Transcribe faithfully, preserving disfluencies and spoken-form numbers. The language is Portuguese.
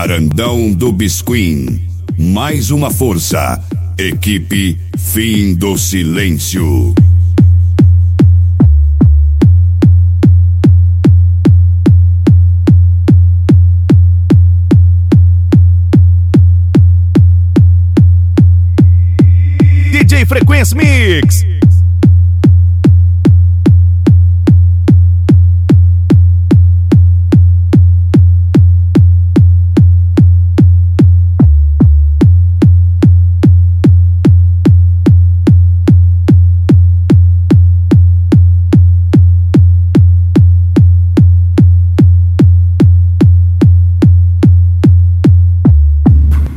Varandão do Bisquim. Mais uma força. Equipe Fim do Silêncio. D J Frequência Mix.